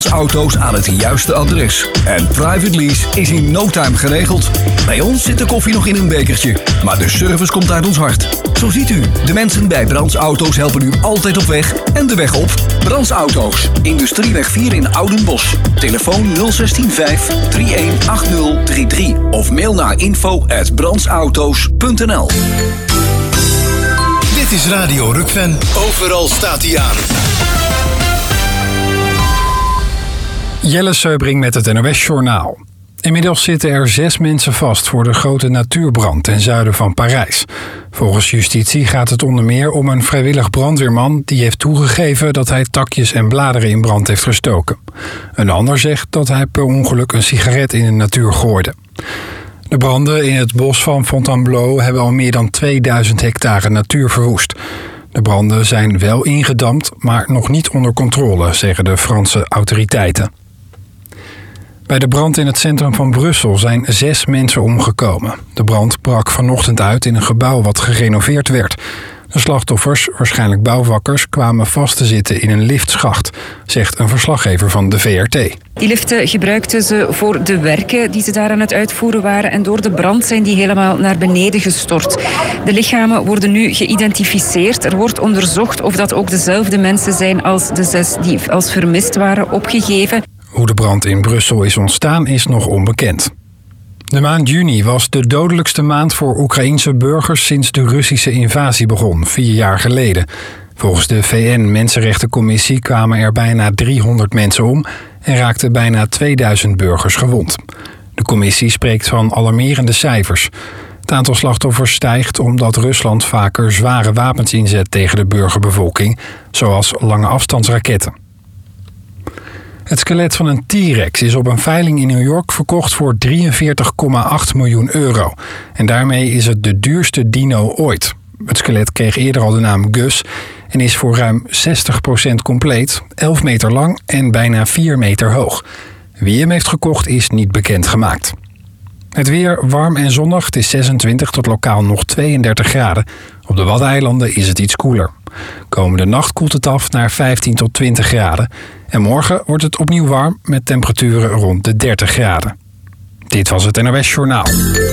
Auto's aan het juiste adres. En private lease is in no time geregeld. Bij ons zit de koffie nog in een bekertje, maar de service komt uit ons hart. Zo ziet u, de mensen bij Brands Auto's helpen u altijd op weg en de weg op. Brands Auto's, Industrieweg 4 in Oudenbosch. Telefoon 0615 318033 of mail naar info@brandsauto's.nl. Dit is Radio Rukven. Overal staat hij aan. Jelle Seubring met het NOS-journaal. Inmiddels zitten er 6 mensen vast voor de grote natuurbrand ten zuiden van Parijs. Volgens justitie gaat het onder meer om een vrijwillig brandweerman die heeft toegegeven dat hij takjes en bladeren in brand heeft gestoken. Een ander zegt dat hij per ongeluk een sigaret in de natuur gooide. De branden in het bos van Fontainebleau hebben al meer dan 2000 hectare natuur verwoest. De branden zijn wel ingedamd, maar nog niet onder controle, zeggen de Franse autoriteiten. Bij de brand in het centrum van Brussel zijn 6 mensen omgekomen. De brand brak vanochtend uit in een gebouw wat gerenoveerd werd. De slachtoffers, waarschijnlijk bouwvakkers, kwamen vast te zitten in een liftschacht, zegt een verslaggever van de VRT. Die liften gebruikten ze voor de werken die ze daar aan het uitvoeren waren en door de brand zijn die helemaal naar beneden gestort. De lichamen worden nu geïdentificeerd. Er wordt onderzocht of dat ook dezelfde mensen zijn als de 6 die als vermist waren opgegeven. Hoe de brand in Brussel is ontstaan is nog onbekend. De maand juni was de dodelijkste maand voor Oekraïense burgers sinds de Russische invasie begon, 4 jaar geleden. Volgens de VN-Mensenrechtencommissie kwamen er bijna 300 mensen om en raakten bijna 2000 burgers gewond. De commissie spreekt van alarmerende cijfers. Het aantal slachtoffers stijgt omdat Rusland vaker zware wapens inzet tegen de burgerbevolking, zoals lange afstandsraketten. Het skelet van een T-Rex is op een veiling in New York verkocht voor 43,8 miljoen euro. En daarmee is het de duurste dino ooit. Het skelet kreeg eerder al de naam Gus en is voor ruim 60% compleet, 11 meter lang en bijna 4 meter hoog. Wie hem heeft gekocht is niet bekendgemaakt. Het weer warm en zonnig, het is 26 tot lokaal nog 32 graden. Op de Waddeneilanden is het iets koeler. Komende nacht koelt het af naar 15 tot 20 graden. En morgen wordt het opnieuw warm met temperaturen rond de 30 graden. Dit was het NOS Journaal.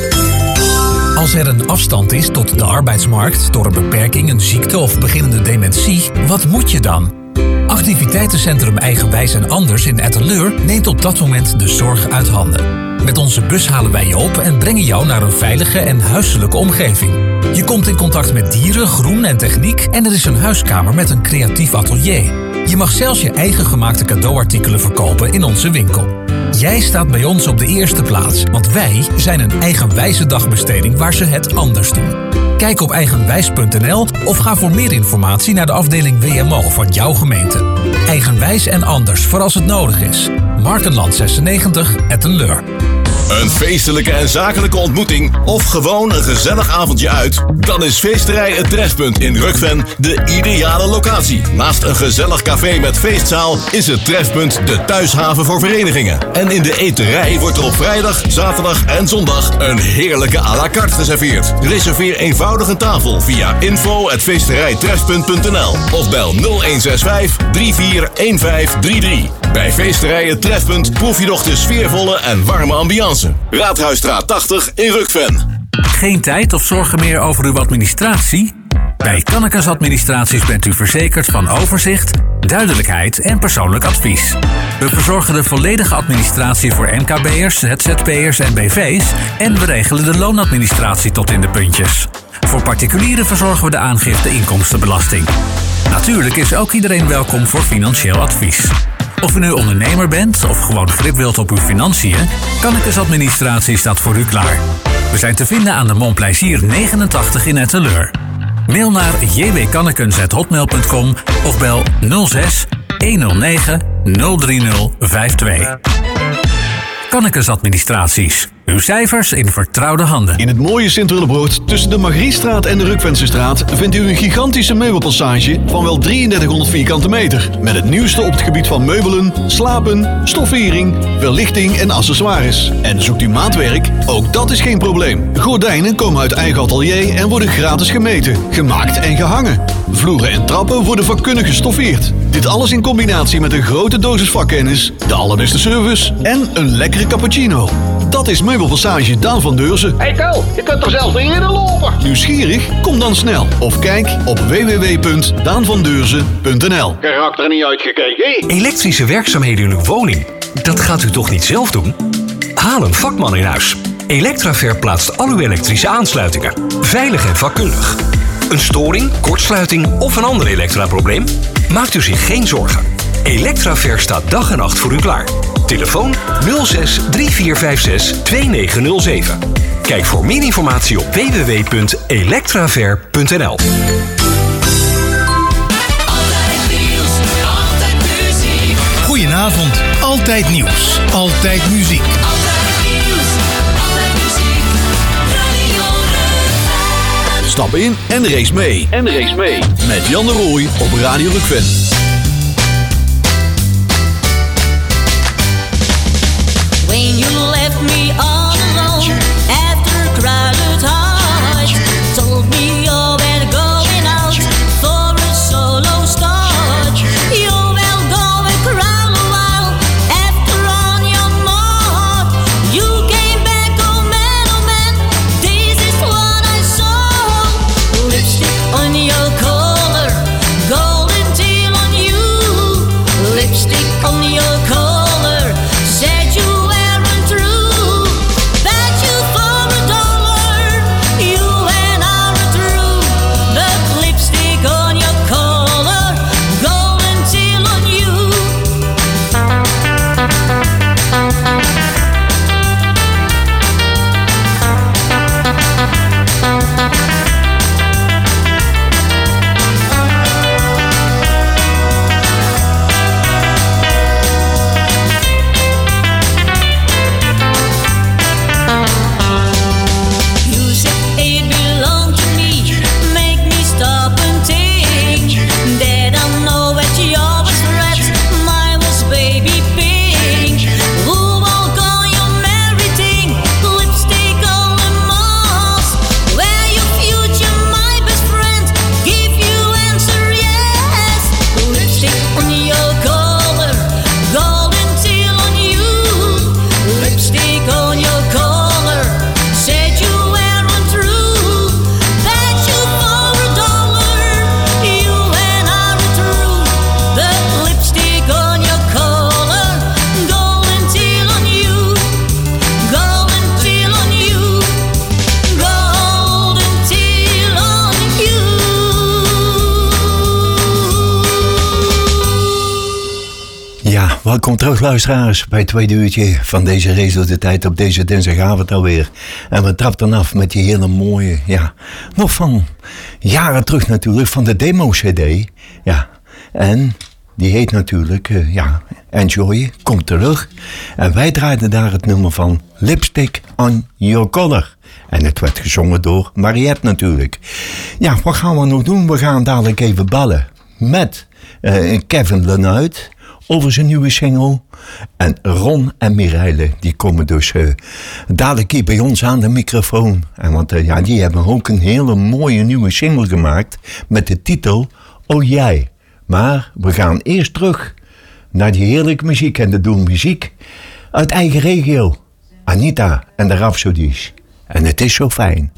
Als er een afstand is tot de arbeidsmarkt door een beperking, een ziekte of beginnende dementie, wat moet je dan? Activiteitencentrum Eigenwijs en Anders in Etteleur neemt op dat moment de zorg uit handen. Met onze bus halen wij je op en brengen jou naar een veilige en huiselijke omgeving. Je komt in contact met dieren, groen en techniek en er is een huiskamer met een creatief atelier. Je mag zelfs je eigen gemaakte cadeauartikelen verkopen in onze winkel. Jij staat bij ons op de eerste plaats, want wij zijn een eigenwijze dagbesteding waar ze het anders doen. Kijk op eigenwijs.nl of ga voor meer informatie naar de afdeling WMO van jouw gemeente. Eigenwijs en Anders voor als het nodig is. Markenland 96, Etteleur. Een feestelijke en zakelijke ontmoeting of gewoon een gezellig avondje uit? Dan is Feesterij Het Trefpunt in Rukven de ideale locatie. Naast een gezellig café met feestzaal is het Trefpunt de thuishaven voor verenigingen. En in de eterij wordt er op vrijdag, zaterdag en zondag een heerlijke à la carte geserveerd. Reserveer eenvoudig een tafel via info@feesterijtrefpunt.nl of bel 0165 341533. Bij Feesterij Het Trefpunt proef je nog de sfeervolle en warme ambiance. Raadhuisstraat 80 in Rukven. Geen tijd of zorgen meer over uw administratie? Bij Kannekes Administraties bent u verzekerd van overzicht, duidelijkheid en persoonlijk advies. We verzorgen de volledige administratie voor MKB'ers, ZZP'ers en BV's en we regelen de loonadministratie tot in de puntjes. Voor particulieren verzorgen we de aangifte inkomstenbelasting. Natuurlijk is ook iedereen welkom voor financieel advies. Of u nu ondernemer bent of gewoon grip wilt op uw financiën, Kannekes Administratie staat voor u klaar. We zijn te vinden aan de Montplaisir 89 in Etteleur. Mail naar jwkannekens@hotmail.com of bel 06 109 03052. Kannekes Administraties. Uw cijfers in vertrouwde handen. In het mooie Sint-Willebroord, tussen de Margriestraat en de Rukvensestraat, vindt u een gigantische meubelpassage van wel 3300 vierkante meter. Met het nieuwste op het gebied van meubelen, slapen, stoffering, verlichting en accessoires. En zoekt u maatwerk? Ook dat is geen probleem. Gordijnen komen uit eigen atelier en worden gratis gemeten, gemaakt en gehangen. Vloeren en trappen worden vakkundig gestoffeerd. Dit alles in combinatie met een grote dosis vakkennis, de allerbeste service en een lekkere cappuccino. Dat is Meubelpassage Daan van Deurzen. Hey Ko, je kunt toch zelfs niet eerder lopen? Nieuwsgierig? Kom dan snel of kijk op www.daanvandeurzen.nl. Karakter er niet uitgekeken. Elektrische werkzaamheden in uw woning, dat gaat u toch niet zelf doen? Haal een vakman in huis. Electraver plaatst al uw elektrische aansluitingen. Veilig en vakkundig. Een storing, kortsluiting of een ander elektraprobleem? Maakt u zich geen zorgen. Electraver staat dag en nacht voor u klaar. Telefoon 06 3456 2907. Kijk voor meer informatie op www.electraver.nl. Goedenavond, altijd nieuws, altijd muziek. Stap in en race mee. Met Jan de Rooij op Radio Rukven. When you left me all alone after crowded heights, told me you were going out for a solo start. You will go and cry a while after on your mark. You came back, oh man, this is what I saw. Lipstick on your collar, golden teal on you. Lipstick on your collar, said you Welkom terug, luisteraars, bij het tweede uurtje van deze race door de tijd op deze dinsdagavond alweer. En we trapten af met die hele mooie, nog van jaren terug natuurlijk, van de demo-cd. Ja, en die heet natuurlijk, Enjoy, Kom Terug. En wij draaiden daar het nummer van Lipstick on Your Collar. En het werd gezongen door Mariette natuurlijk. Ja, wat gaan we nog doen? We gaan dadelijk even bellen met Kevin Lenuit over zijn nieuwe single. En Ron en Mireille, die komen dus dadelijk hier bij ons aan de microfoon. En want die hebben ook een hele mooie nieuwe single gemaakt met de titel Oh Jij. Maar we gaan eerst terug naar die heerlijke muziek. En dat doen muziek uit eigen regio. Anita en de Rhapsodies. En het is zo fijn.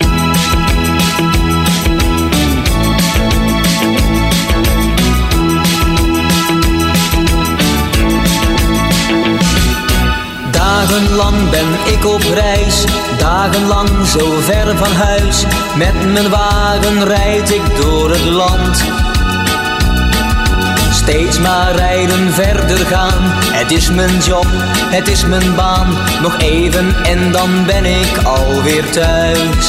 Dagenlang ben ik op reis, dagenlang zo ver van huis. Met mijn wagen rijd ik door het land. Steeds maar rijden, verder gaan. Het is mijn job, het is mijn baan. Nog even en dan ben ik alweer thuis.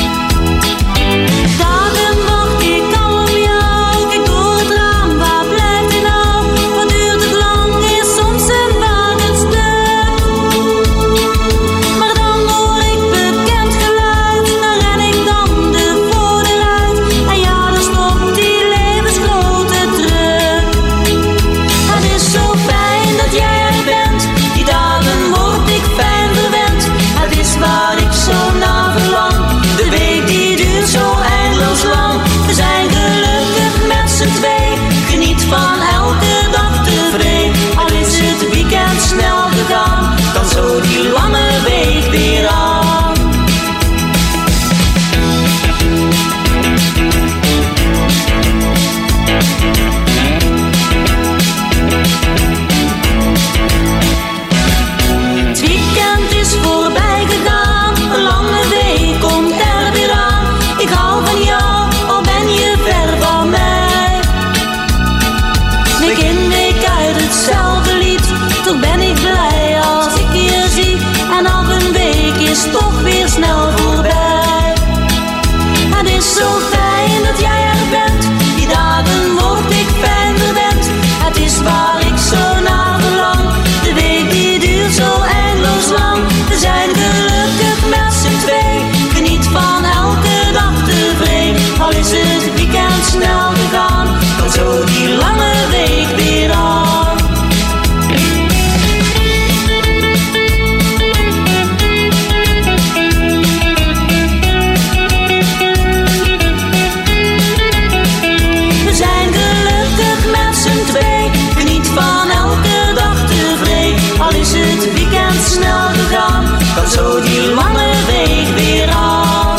Dagen wacht ik al op jou. Kijk door het raam, waar blijft hij nou? Wat duurt het lang, is soms een wagenstuk. Maar dan hoor ik bekend geluid. Dan ren ik dan de voordeur uit. En ja, dan stopt die levensgrote druk. Het is zo fijn dat jij er bent. Die dagen word ik fijn verwend. Het is waar ik zo naar verlang. De is toch weer snel voorbij. Het is zo fijn dat jij er bent, die dagen word ik fijn verwend. Het is waar ik zo naar verlang, de week die duurt zo eindeloos lang. We zijn gelukkig met z'n twee, geniet van elke dag tevreden. Al is het weekend snel gegaan, dan zo die lange week weer aan. Snel gegaan, dan zo die lange week weer aan.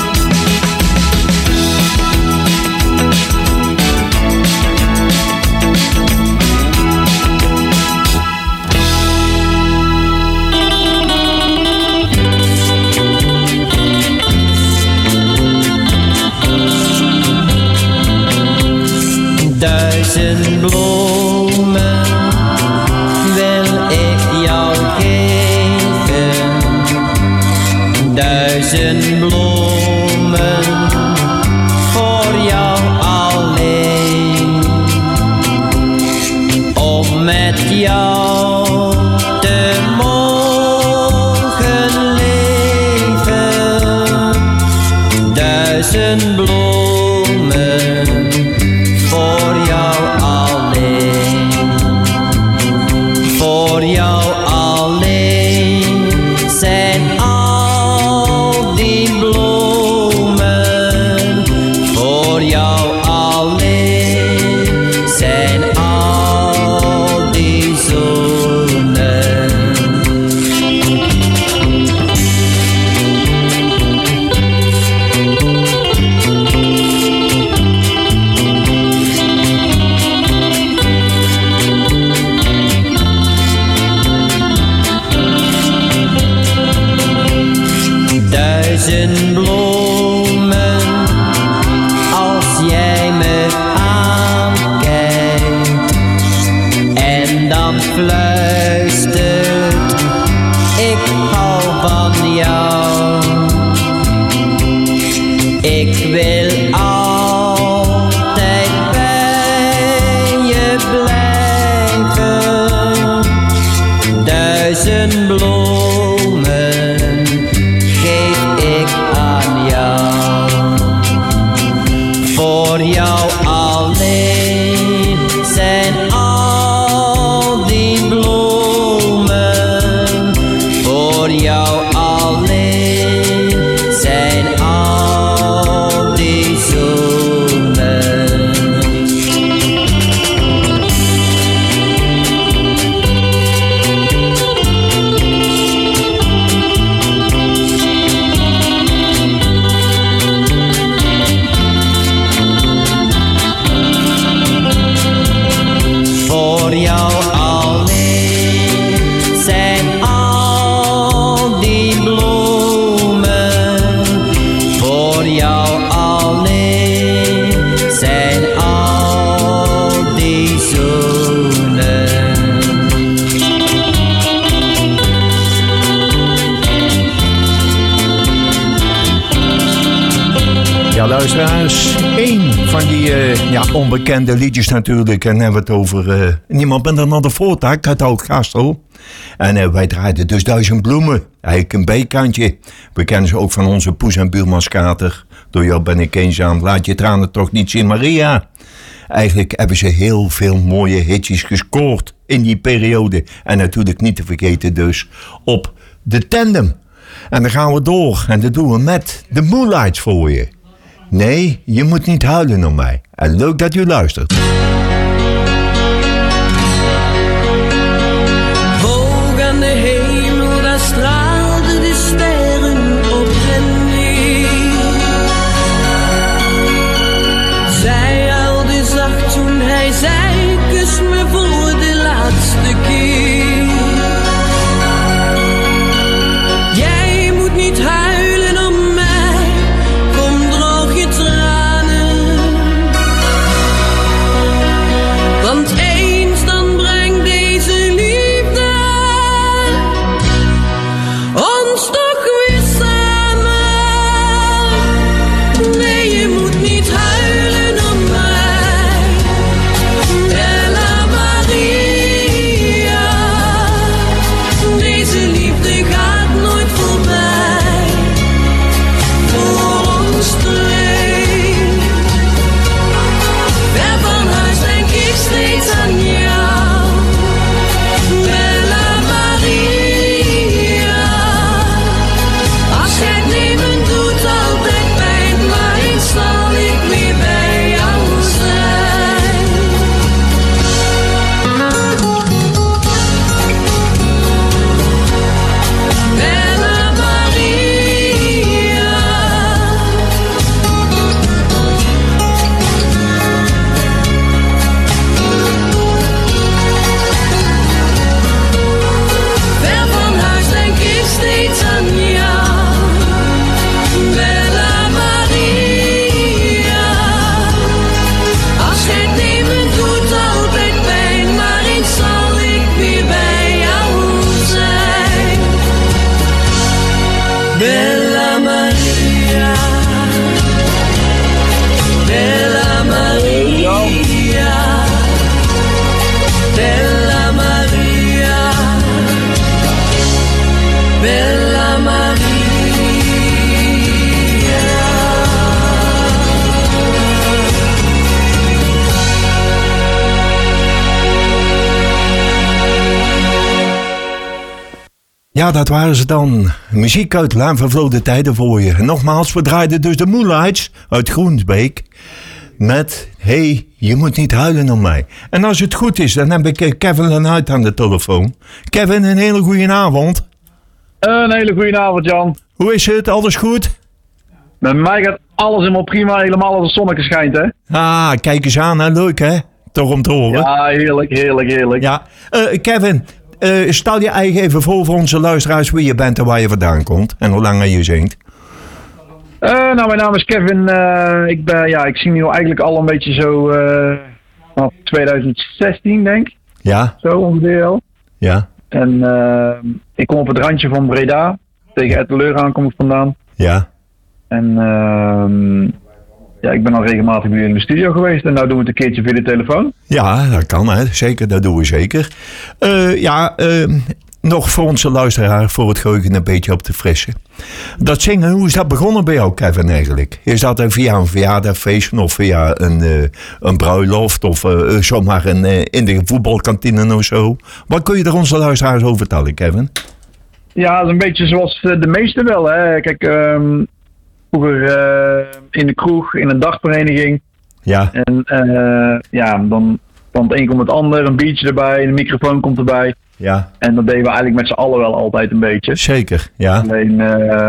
Duizend bloemen wil ik jou geven, duizend bloemen voor jou alleen, om met jou te mogen leven. Duizend bloemen voor jou alleen, voor jou alleen zijn al die bloemen. Voor jou alleen zijn al die zoenen. Duizend bloemen, als jij me aankijkt en dan fluistert, ik hou van jou. Ik wil altijd bij je blijven. Duizend bloemen geef ik aan jou, voor jou alleen zijn al die bloemen. Voor jou alleen zijn al die zoenen. Voor jou alleen zijn al die bloemen. Voor jou alleen zijn al die zoenen. Ja, luisteraars, één van die onbekende liedjes natuurlijk. En hebben we het over Niemand minder dan de Voortak uit Oud-Gastel. En wij draaiden dus Duizend bloemen. Eigenlijk een bijkantje. We kennen ze ook van onze Poes en Buurmanskater. Door jou ben ik eenzaam, laat je tranen toch niet zien, Maria. Eigenlijk hebben ze heel veel mooie hitjes gescoord in die periode. En natuurlijk niet te vergeten dus op de Tandem. En dan gaan we door. En dat doen we met de Moonlights voor je. Nee, je moet niet huilen om mij. En leuk dat u luistert. Hoog aan de hemel, daar straalden de sterren op en neer. Zij huilde zacht toen hij zei, kus me voor de laatste keer. Jij moet niet huilen om mij, kom droog je tranen. Bella Maria, Bella Maria, Bella Maria. Ja, dat waren ze dan. Muziek uit lang vervlogen tijden voor je. En nogmaals, we draaiden dus de Moonlights uit Groensbeek. Met, hey, je moet niet huilen om mij. En als het goed is, dan heb ik Kevin Lenuit aan de telefoon. Kevin, een hele goede avond. Een hele goede avond, Jan. Hoe is het? Alles goed? Met mij gaat alles helemaal prima, helemaal als het zonnetje schijnt, hè? Ah, kijk eens aan, hè? Leuk, hè? Toch om te horen. Ja, heerlijk, heerlijk, heerlijk. Ja, Kevin, stel je eigen even voor onze luisteraars wie je bent en waar je vandaan komt. En hoe lang je zingt. Nou, mijn naam is Kevin. Ik zing nu eigenlijk al een beetje zo vanaf 2016, denk ik. Ja. Zo ongeveer al. Ja. En ik kom op het randje van Breda. Tegen Etteleur aan kom ik vandaan. Ja. En ik ben al regelmatig bij jullie in de studio geweest. En nou doen we het een keertje via de telefoon. Ja, dat kan, hè. Zeker, dat doen we zeker. Nog voor onze luisteraar, voor het geheugen een beetje op te frissen. Dat zingen, hoe is dat begonnen bij jou, Kevin, eigenlijk? Is dat via een verjaardagfeest of via een bruiloft of zomaar in de voetbalkantine of zo? Wat kun je er onze luisteraars over vertellen, Kevin? Ja, dat is een beetje zoals de meesten wel, hè. Kijk, vroeger in de kroeg, in een dagvereniging. Ja. En dan van het een komt het ander, een biertje erbij, een microfoon komt erbij. Ja. En dat deden we eigenlijk met z'n allen wel altijd een beetje. Zeker, ja. Alleen,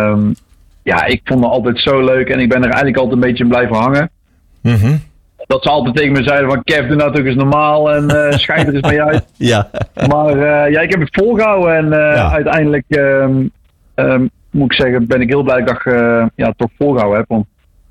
ik vond het altijd zo leuk en ik ben er eigenlijk altijd een beetje in blijven hangen. Mm-hmm. Dat ze altijd tegen me zeiden van, Kev, doe nou toch eens normaal en schijt er eens mee uit. Ja. Maar ik heb het volgehouden en uiteindelijk, moet ik zeggen, ben ik heel blij dat ik toch volgehouden heb. Want,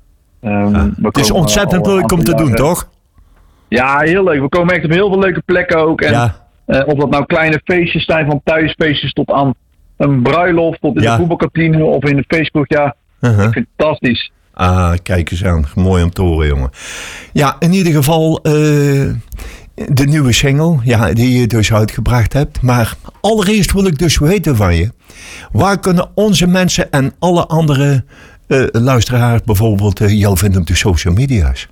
het is ontzettend leuk om te doen, toch? Ja, heel leuk. We komen echt op heel veel leuke plekken ook. En, of dat nou kleine feestjes zijn, van thuisfeestjes tot aan een bruiloft, tot in de voetbalkantine of in de Facebook. Ja, ik vind het fantastisch. Ah, kijk eens aan. Mooi om te horen, jongen. Ja, in ieder geval de nieuwe single, die je dus uitgebracht hebt. Maar allereerst wil ik dus weten van je. Waar kunnen onze mensen en alle andere luisteraars bijvoorbeeld jou vinden op de social media's?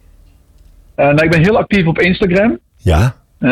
Ik ben heel actief op Instagram. Ja.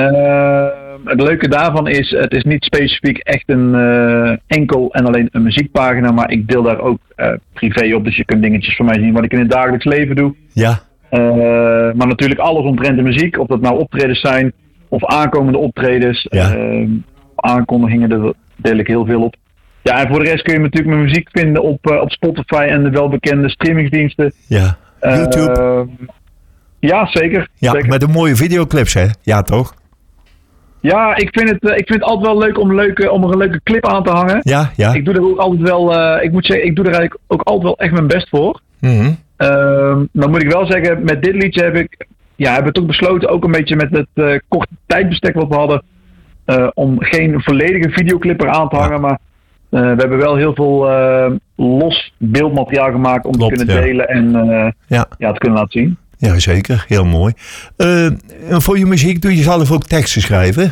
Het leuke daarvan is, het is niet specifiek echt een enkel en alleen een muziekpagina, maar ik deel daar ook privé op. Dus je kunt dingetjes van mij zien wat ik in het dagelijks leven doe. Ja. Maar natuurlijk alles omtrent de muziek, of dat nou optredens zijn of aankomende optredens. Ja. Aankondigingen, daar deel ik heel veel op. Ja, en voor de rest kun je natuurlijk mijn muziek vinden op Spotify en de welbekende streamingsdiensten. Ja. YouTube. Ja, zeker. Ja, zeker. Met de mooie videoclips, hè? Ja, toch? Ja, ik vind het altijd wel leuk om er een leuke clip aan te hangen. Ja. Ik doe er ook altijd wel, ik moet zeggen, ik doe er eigenlijk ook altijd wel echt mijn best voor. Mm-hmm. Dan moet ik wel zeggen, met dit liedje hebben we toch besloten, ook een beetje met het korte tijdbestek wat we hadden, om geen volledige videoclip eraan te hangen, maar we hebben wel heel veel los beeldmateriaal gemaakt om te kunnen delen en te kunnen laten zien. Ja, zeker. Heel mooi. Voor je muziek doe je zelf ook teksten schrijven?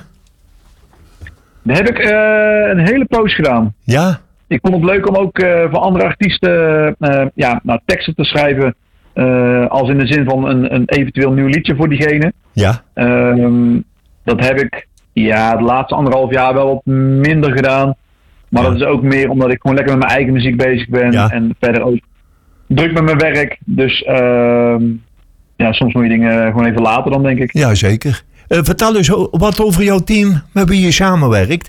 Dat heb ik een hele poos gedaan. Ja? Ik vond het leuk om ook voor andere artiesten teksten te schrijven. Als in de zin van een eventueel nieuw liedje voor diegene. Ja. Dat heb ik het laatste 1,5 jaar wel wat minder gedaan. Maar dat is ook meer omdat ik gewoon lekker met mijn eigen muziek bezig ben. Ja. En verder ook druk met mijn werk. Dus soms moet je dingen gewoon even laten dan, denk ik. Ja, zeker. Vertel eens wat over jouw team met wie je samenwerkt.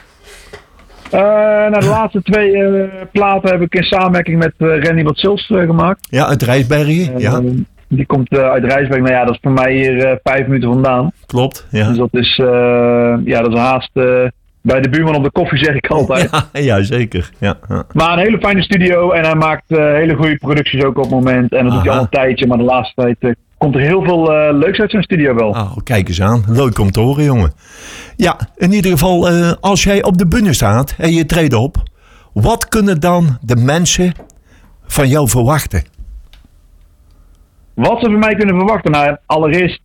De laatste 2 platen heb ik in samenwerking met Randy Batsils gemaakt. Ja, uit Rijsbergen. Die komt uit Rijsbergen. Nou ja, dat is voor mij hier 5 minuten vandaan. Klopt, ja. Dus dat is, dat is haast bij de buurman op de koffie, zeg ik altijd. Ja, zeker. Ja. Maar een hele fijne studio en hij maakt hele goede producties ook op het moment. En dat doet hij al een tijdje, maar de laatste tijd komt er heel veel leuks uit zijn studio wel. Oh, kijk eens aan. Leuk om te horen, jongen. Ja, in ieder geval, als jij op de bühne staat en je treedt op, wat kunnen dan de mensen van jou verwachten? Wat ze van mij kunnen verwachten? Nou, allereerst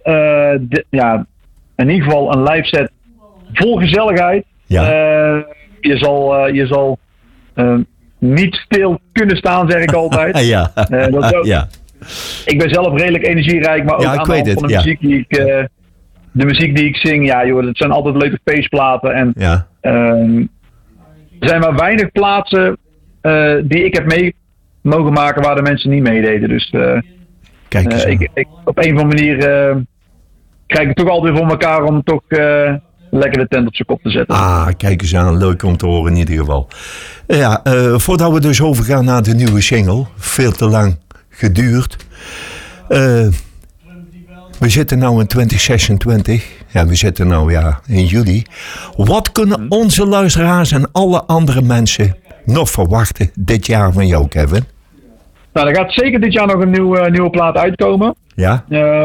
in ieder geval een live set vol gezelligheid. Ja. Je zal niet stil kunnen staan, zeg ik altijd. Ja. Ja. Ik ben zelf redelijk energierijk, maar ook aan de hand van de muziek die ik... de muziek die ik zing, ja joh, dat zijn altijd leuke feestplaten. En er zijn maar weinig plaatsen die ik heb mee mogen maken waar de mensen niet meededen. Dus kijk eens ik op een of andere manier krijg ik toch altijd voor elkaar om toch lekker de tent op zijn kop te zetten. Kijk eens aan. Leuk om te horen in ieder geval. Ja, voordat we dus overgaan naar de nieuwe single, veel te lang geduurd. We zitten nu in 2026. Ja, we zitten nu in juli. Wat kunnen onze luisteraars en alle andere mensen nog verwachten dit jaar van jou, Kevin? Nou, er gaat zeker dit jaar nog een nieuwe plaat uitkomen. Ja?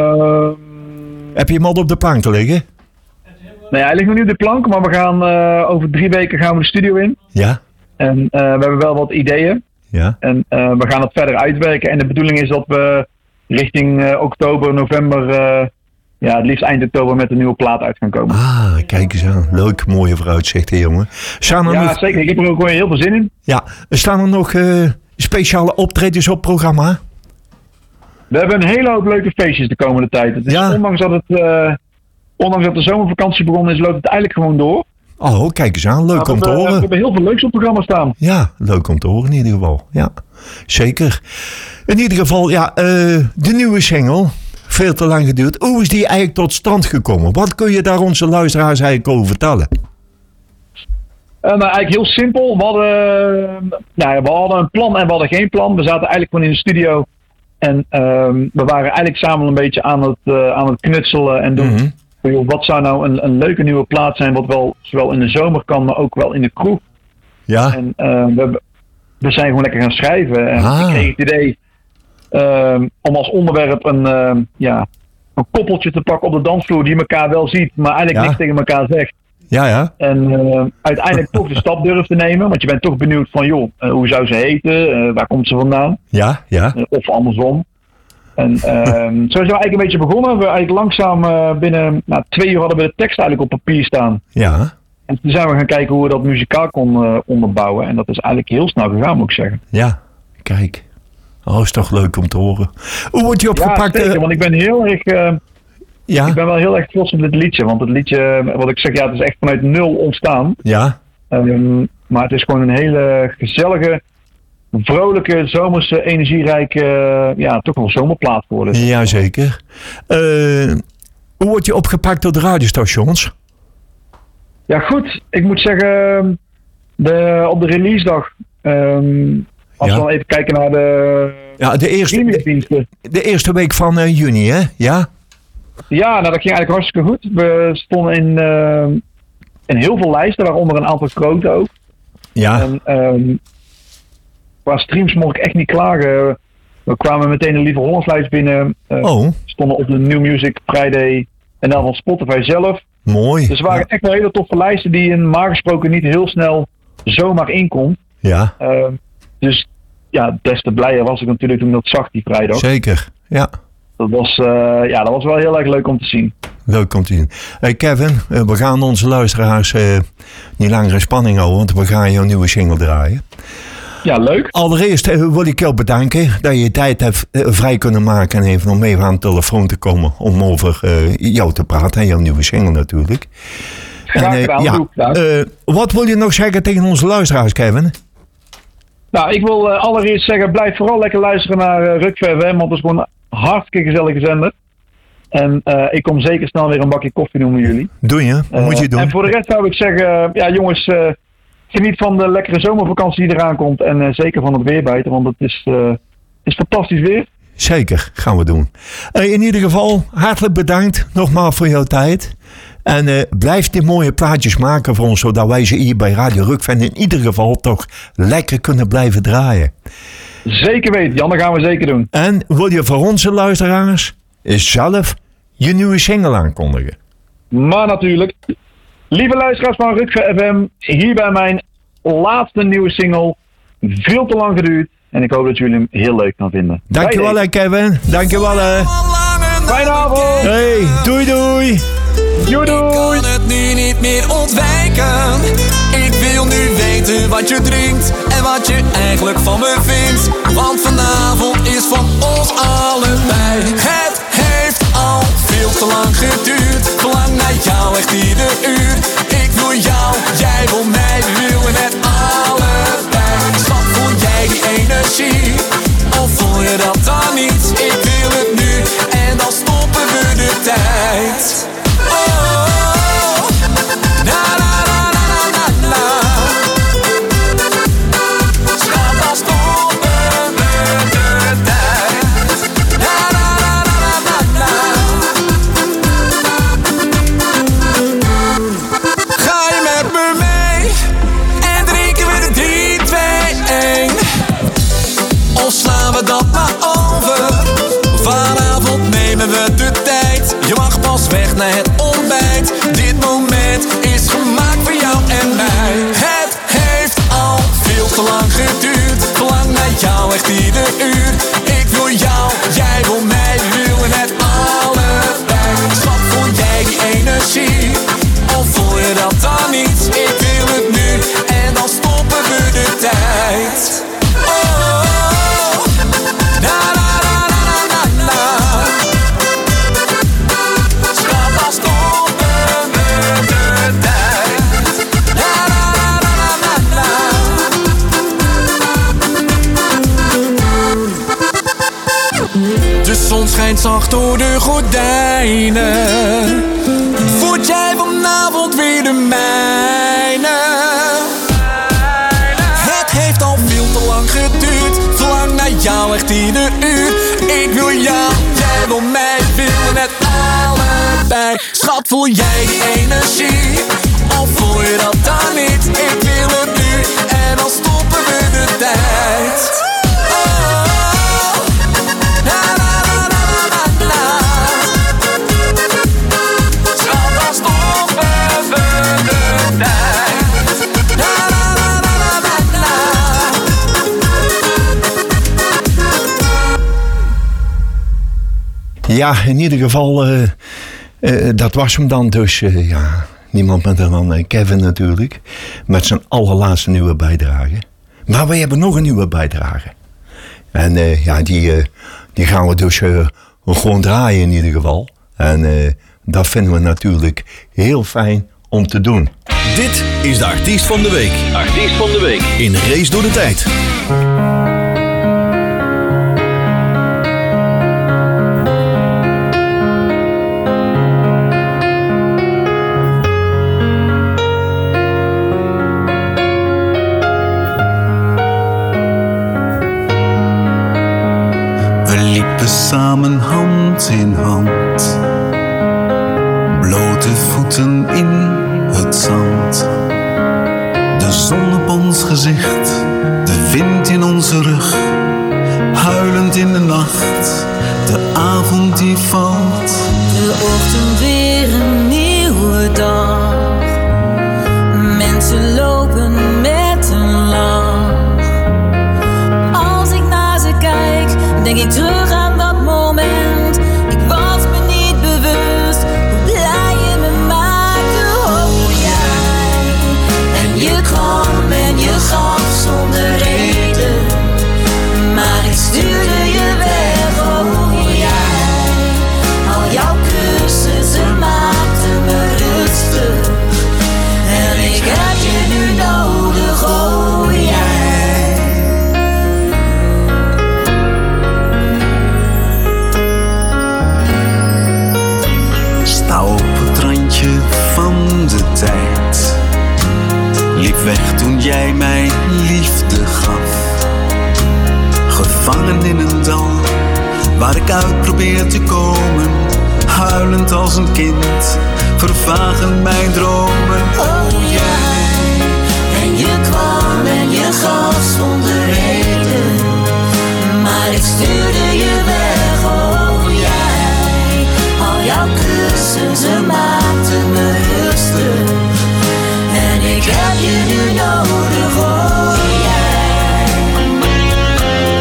Heb je hem al op de plank liggen? Nee, hij ligt nog niet op de plank, maar we gaan over 3 weken gaan we de studio in. Ja? En we hebben wel wat ideeën. Ja? En we gaan het verder uitwerken. En de bedoeling is dat we richting oktober, november, het liefst eind oktober met een nieuwe plaat uit gaan komen. Kijk eens aan. Leuk, mooie vooruitzichten, jongen. Zeker. Ik heb er ook gewoon heel veel zin in. Ja, staan er nog speciale optredens op programma? We hebben een hele hoop leuke feestjes de komende tijd. Het is, ondanks dat de zomervakantie begonnen is, loopt het eigenlijk gewoon door. Oh, kijk eens aan. Leuk om te horen. We hebben heel veel leuks op het programma staan. Ja, leuk om te horen in ieder geval. Ja, zeker. In ieder geval, de nieuwe single, veel te lang geduurd. Hoe is die eigenlijk tot stand gekomen? Wat kun je daar onze luisteraars eigenlijk over vertellen? Eigenlijk heel simpel. We hadden een plan en we hadden geen plan. We zaten eigenlijk gewoon in de studio. En we waren eigenlijk samen een beetje aan het knutselen en doen. Mm-hmm. Wat zou nou een leuke nieuwe plaat zijn, wat wel zowel in de zomer kan, maar ook wel in de kroeg. Ja. En we zijn gewoon lekker gaan schrijven. En ik kreeg het idee om als onderwerp een koppeltje te pakken op de dansvloer die elkaar wel ziet, maar eigenlijk niks tegen elkaar zegt. Ja. En uiteindelijk toch de stap durft te nemen, want je bent toch benieuwd van, hoe zou ze heten? Waar komt ze vandaan? Ja. Of andersom. En zo zijn we eigenlijk een beetje begonnen. We eigenlijk langzaam binnen 2 uur hadden we de tekst eigenlijk op papier staan. Ja. En toen zijn we gaan kijken hoe we dat muzikaal kon onderbouwen. En dat is eigenlijk heel snel gegaan, moet ik zeggen. Ja, kijk. Is toch leuk om te horen. Hoe wordt je opgepakt? Ja, zeker, want ik ben heel erg... Ik ben wel heel erg trots op dit liedje. Want het liedje, wat ik zeg, het is echt vanuit 0 ontstaan. Ja. Maar het is gewoon een hele gezellige, vrolijke, zomerse, energierijke, toch wel zomerplaat geworden. Ja, zeker. Hoe word je opgepakt door de radiostations? Ja, goed. Ik moet zeggen, op de releasedag, als we dan even kijken naar de eerste week van juni, hè? Ja? Ja, dat ging eigenlijk hartstikke goed. We stonden in heel veel lijsten, waaronder een aantal grote ook. Ja. En qua streams mocht ik echt niet klagen. We kwamen meteen de Lieve Hollandslijst binnen. Stonden op de New Music Friday en dan van Spotify zelf. Mooi. Dus er waren echt wel hele toffe lijsten die normaal gesproken niet heel snel zomaar inkomt. Ja. Dus des te blijer was ik natuurlijk toen dat zag die vrijdag. Zeker, ja. Dat was wel heel erg leuk om te zien. Leuk om te zien. Hey Kevin, we gaan onze luisteraars niet langer in spanning houden, want we gaan jouw nieuwe single draaien. Ja, leuk. Allereerst wil ik jou bedanken dat je tijd hebt vrij kunnen maken en even om mee aan de telefoon te komen om over jou te praten en jouw nieuwe single natuurlijk. Graag gedaan. Wat wil je nog zeggen tegen onze luisteraars, Kevin? Nou, ik wil allereerst zeggen, blijf vooral lekker luisteren naar Rukve FM, want het is gewoon een hartstikke gezellige zender. En ik kom zeker snel weer een bakje koffie doen met jullie. Doe je, moet je doen. En voor de rest zou ik zeggen, jongens, geniet van de lekkere zomervakantie die eraan komt. En zeker van het weerbijten, want het is fantastisch weer. Zeker, gaan we doen. In ieder geval, hartelijk bedankt nogmaals voor jouw tijd. En blijf die mooie plaatjes maken voor ons, zodat wij ze hier bij Radio Rukven in ieder geval toch lekker kunnen blijven draaien. Zeker weten, Jan, dat gaan we zeker doen. En wil je voor onze luisteraars zelf je nieuwe single aankondigen? Maar natuurlijk. Lieve luisteraars van Rukve FM, hier bij mijn laatste nieuwe single. Veel te lang geduurd. En ik hoop dat jullie hem heel leuk gaan vinden. Dankjewel hè, Kevin. Dankjewel hè. Fijne avond. Hey, doei doei. Doei doei. Ik kan het nu niet meer ontwijken. Ik wil nu weten wat je drinkt en wat je eigenlijk van me vindt. Want vanavond is van ons allebei. Het heeft al veel te lang geduurd. Verlang naar jou echt ieder uur. Ik wil jou, jij wil mij, we willen het allebei. Schat, voel jij die energie? Of voel je dat dan niet? Ik wil het nu en dan stoppen we de tijd. Je mag pas weg naar het ontbijt. Dit moment is gemaakt voor jou en mij. Het heeft al veel te lang geduurd. Verlang naar jou echt ieder uur. Ik wil jou, jij wil mij, we willen het allebei. Schat, voel jij die energie? Of voel je dat dan niet? Ik wil het nu en dan stoppen we de tijd. De zon schijnt zacht door de gordijnen. Voelt jij vanavond weer de mijne? Het heeft al veel te lang geduurd. Verlang naar jou echt ieder uur. Ik wil jou, jij wil mij, willen het allebei. Schat, voel jij die energie? Of voel je dat dan niet? Ik wil het nu en dan stoppen we de tijd. Ja, in ieder geval, dat was hem dan. Dus ja, niemand minder dan Kevin natuurlijk. Met zijn allerlaatste nieuwe bijdrage. Maar we hebben nog een nieuwe bijdrage. En ja, die gaan we dus gewoon draaien in ieder geval. En dat vinden we natuurlijk heel fijn om te doen. Dit is de artiest van de week. Artiest van de week. In Race door de Tijd. Samen hand in hand, blote voeten in het zand. De zon op ons gezicht, de wind in onze rug, huilend in de nacht, de avond die valt. De ochtend weer een nieuwe dag, mensen lopen met een lach. Als ik naar ze kijk, denk ik terug aan dat moment. Ik was me niet bewust hoe blij je me maakte. Oh jij, en je kwam en je gaf zonder reden, maar ik stuurde je weg. Oh jij, al jouw kussen, ze maakten me rustig. En ik heb je nu nodig, oh jij. Op het randje van de tijd, liep weg toen jij mij liefde gaf. Gevangen in een dal, waar ik uit probeer te komen. Huilend als een kind, vervagen mijn dromen. Oh jij, en je kwam en je gaf zonder reden, maar ik stuurde je weg. Oh jij, al jouw kussen, ze maakten me rustig. En ik heb je nu nodig, oh jij.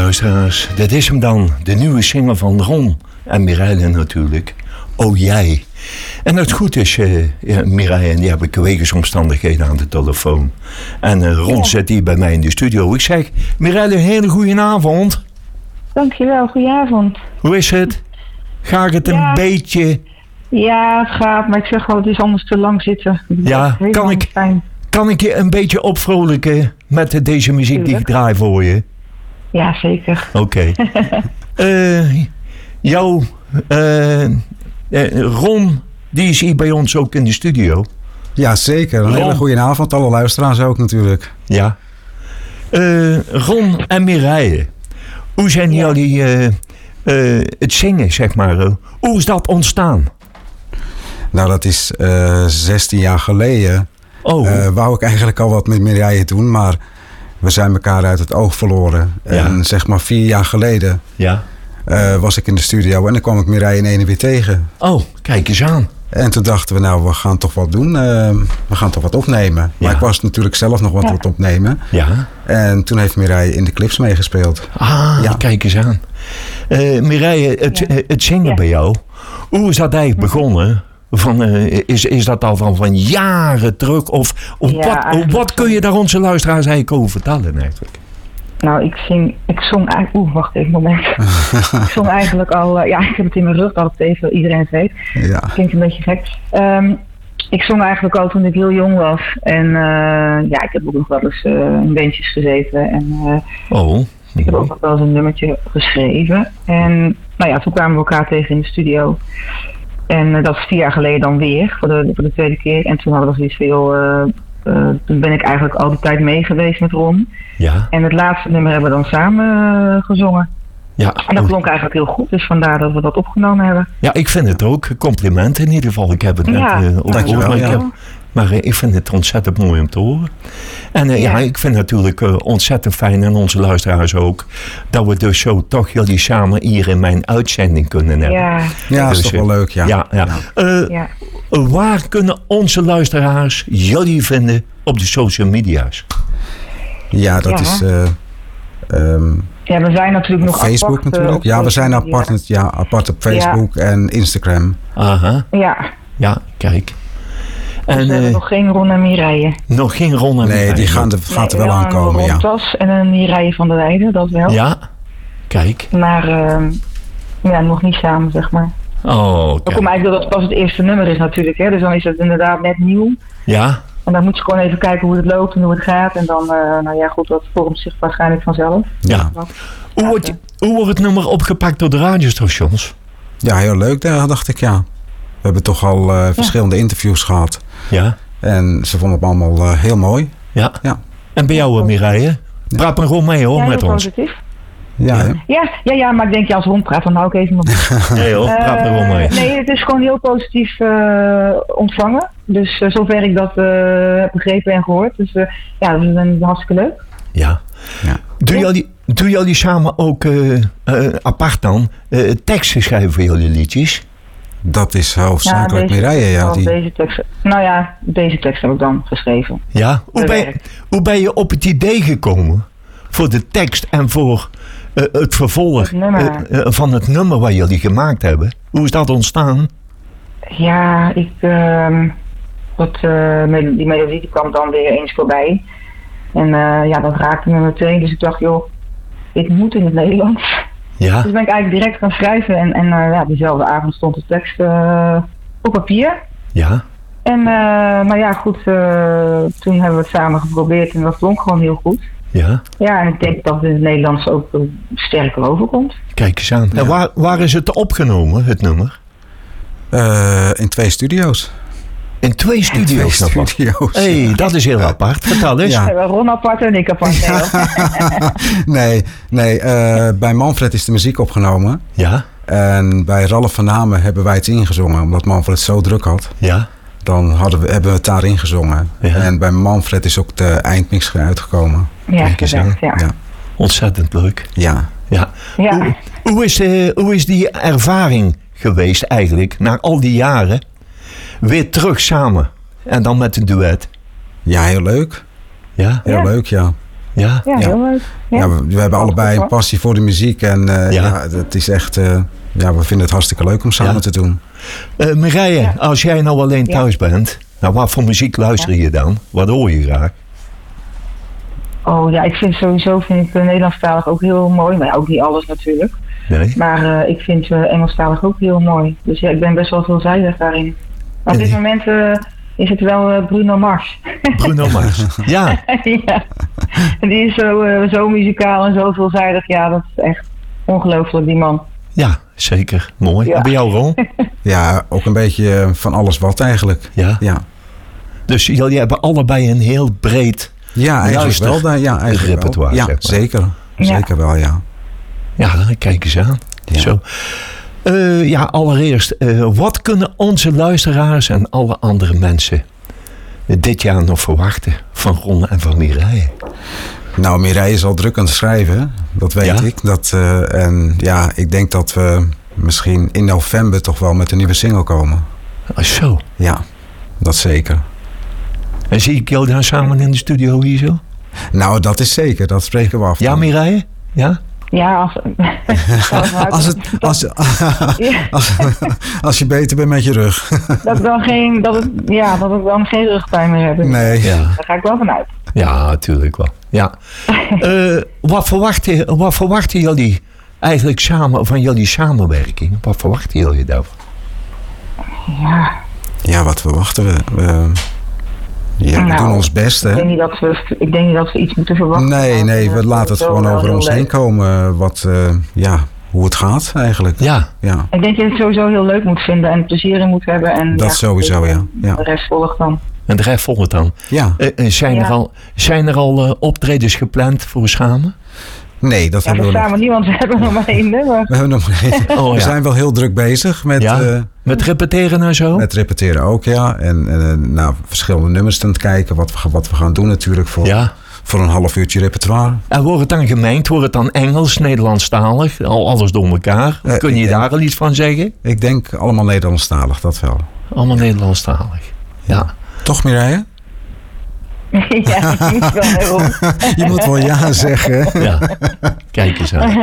luisteraars, dit is hem dan. De nieuwe single van Ron en Mireille natuurlijk. Oh jij. En het goed is, Mireille, en die heb ik wegens omstandigheden aan de telefoon. En Ron zit hier bij mij in de studio. Ik zeg, Mireille, een hele goede avond. Dankjewel, goedenavond. Hoe is het? Gaat het een beetje? Ja, het gaat, maar ik zeg wel, het is anders te lang zitten. Ja, kan ik je een beetje opvrolijken met deze muziek die ik draai voor je? Ja, zeker. Oké. Ron, die is hier bij ons ook in de studio. Ja, zeker. Een hele goede avond. Alle luisteraars ook natuurlijk. Ja. Ron en Mireille, hoe zijn jullie het zingen, zeg maar? Hoe is dat ontstaan? Nou, dat is 16 jaar geleden. Wou ik eigenlijk al wat met Mireille doen, maar we zijn elkaar uit het oog verloren. Ja. En zeg maar 4 jaar geleden was ik in de studio en dan kwam ik Mireille in ene weer tegen. Oh, kijk eens aan. En toen dachten we, nou, we gaan toch wat doen. We gaan toch wat opnemen. Maar ik was natuurlijk zelf nog wat opnemen. Ja. En toen heeft Mireille in de clips meegespeeld. Kijk eens aan. Mireille, het zingen bij jou, hoe is dat eigenlijk begonnen? Is dat al van jaren terug? Of wat kun je daar onze luisteraars eigenlijk over vertellen eigenlijk? Nou, ik zong eigenlijk... wacht even een moment. Ik zong eigenlijk al... ik heb het in mijn rug, dat het even iedereen het weet. Ja. Klinkt een beetje gek. Ik zong eigenlijk al toen ik heel jong was. En ik heb ook nog wel eens in bandjes gezeten. En ik heb ook nog wel eens een nummertje geschreven. En toen kwamen we elkaar tegen in de studio. En dat is 4 jaar geleden dan weer, voor de tweede keer. En toen hadden we zoiets veel... toen ben ik eigenlijk al die tijd mee geweest met Ron. Ja. En het laatste nummer hebben we dan samen gezongen. Ja. En dat klonk eigenlijk heel goed, dus vandaar dat we dat opgenomen hebben. Ja, ik vind het ook. Compliment in ieder geval. Ik heb het net opgehoord. Maar ik vind het ontzettend mooi om te horen. En ik vind het natuurlijk ontzettend fijn, en onze luisteraars ook, dat we dus zo toch jullie samen hier in mijn uitzending kunnen hebben. Ja, dat is toch wel leuk, Waar kunnen onze luisteraars jullie vinden op de social media's? Ja, dat is... we zijn natuurlijk nog Facebook apart, natuurlijk. We zijn apart op Facebook en Instagram. Aha. Ja, kijk. Dus we hebben nog geen Ron en Mireille. Nog geen Ron en Mireille? Nee, die gaat er wel aankomen, Ron Tas en een Mireille van der Weijden, dat wel. Ja, kijk. Maar nog niet samen, zeg maar. Oh, kijk. Dan komt eigenlijk dat het pas het eerste nummer is natuurlijk, hè. Dus dan is het inderdaad net nieuw. Ja. En dan moet je gewoon even kijken hoe het loopt en hoe het gaat. En dan, dat vormt zich waarschijnlijk vanzelf. Ja. Hoe wordt het nummer opgepakt door de radiostations? Ja, heel leuk, dacht ik, ja. We hebben toch al verschillende interviews gehad. Ja. En ze vonden het allemaal heel mooi. Ja. En bij jou, Mireille? Praat maar gewoon mee, hoor, met ons. Positief. Ja, maar ik denk, als Ron praat, dan hou ik even nog. Nee hoor, praat maar gewoon mee. Nee, het is gewoon heel positief ontvangen. Dus zover ik dat heb begrepen en gehoord. Dus dat is hartstikke leuk. Ja. Doen jullie samen ook apart dan teksten schrijven voor jullie liedjes? Dat is hoofdzakelijk Mireille, deze tekst heb ik dan geschreven. Ja? Hoe ben je op het idee gekomen voor de tekst en voor het vervolg van het nummer wat jullie gemaakt hebben? Hoe is dat ontstaan? Ja, die melodie die kwam dan weer eens voorbij. En dat raakte me meteen. Dus ik dacht, joh, dit moet in het Nederlands. Ja. Dus ben ik eigenlijk direct gaan schrijven. En diezelfde avond stond de tekst op papier. Ja. En toen hebben we het samen geprobeerd en dat klonk gewoon heel goed. Ja. Ja, en ik denk dat het in het Nederlands ook sterker overkomt. Kijk eens aan. Ja. En waar is het opgenomen, het nummer? In 2 studio's. In 2 studio's? Hey, dat is heel apart. Vertel eens. Ja. Ron apart en ik apart. Nee, bij Manfred is de muziek opgenomen. Ja. En bij Ralf van Namen hebben wij het ingezongen, omdat Manfred zo druk had. Ja. Dan hebben we het daar ingezongen. Ja. En bij Manfred is ook de eindmix uitgekomen. Ja, kijk eens aan. Ja. Ontzettend leuk. Ja. Hoe is die ervaring geweest eigenlijk, na al die jaren, weer terug samen en dan met een duet? Ja, heel leuk. Ja? Heel leuk, ja. Ja, heel leuk. Ja, we hebben allebei een passie voor de muziek. En het is echt... we vinden het hartstikke leuk om samen te doen. Mireille, als jij nou alleen thuis bent... Nou, wat voor muziek luister je dan? Wat hoor je graag? Oh ja, ik vind Nederlandstalig ook heel mooi. Maar ook niet alles natuurlijk. Nee. Maar ik vind Engelstalig ook heel mooi. Dus ja, ik ben best wel veelzijdig daarin. Maar op dit moment is het wel Bruno Mars. Bruno Mars, ja. Ja. Die is zo muzikaal en zo veelzijdig. Ja, dat is echt ongelooflijk, die man. Ja, zeker. Mooi. Ja. En bij jou, Ron? Ja, ook een beetje van alles wat eigenlijk. Ja. Dus jullie hebben allebei een heel breed eigenlijk wel. Eigenlijk repertoire. Ja, zeg maar. zeker. Zeker wel, ja. Ja, kijk eens aan. Ja. Zo. Allereerst, wat kunnen onze luisteraars en alle andere mensen dit jaar nog verwachten van Ron en van Mireille? Nou, Mireille is al druk aan het schrijven, dat weet ik. Ik denk dat we misschien in november toch wel met een nieuwe single komen. Zo? Ja, dat zeker. En zie ik jou daar samen in de studio hier zo? Nou, dat is zeker, dat spreken we af. Ja, Mireille? Ja? Ja, als je beter bent met je rug. dat ik dan geen rugpijn meer heb. Nee. Ja. Daar ga ik wel vanuit. Ja, natuurlijk wel. Ja. Wat verwachten jullie eigenlijk samen van jullie samenwerking? Wat verwachten jullie daarvan? Ja, wat verwachten we? We doen ons best, hè? Ik denk niet dat we iets moeten verwachten. Nee, we laten het gewoon over ons heen komen. Hoe het gaat eigenlijk. Ja. Ik denk dat je het sowieso heel leuk moet vinden en plezier in moet hebben. En dat sowieso, ja. De rest volgt dan. En de rest volgt dan. Ja. Zijn er al optredens gepland voor samen? Nee, dat hebben we nog. Samen niemand, we hebben nog maar 1 nummer. We hebben nog maar 1. We zijn wel heel druk bezig met... met repeteren en zo? Met repeteren ook, ja. En verschillende nummers aan het kijken. Wat we gaan doen natuurlijk voor een half uurtje repertoire. En wordt het dan gemengd? Wordt het dan Engels, Nederlandstalig? Alles door elkaar? Kun je daar al iets van zeggen? Ik denk allemaal Nederlandstalig, dat wel. Allemaal Nederlandstalig, ja. Toch, Mireille? Ja, ik moet wel heel. Je moet wel ja zeggen. Ja, kijk eens aan.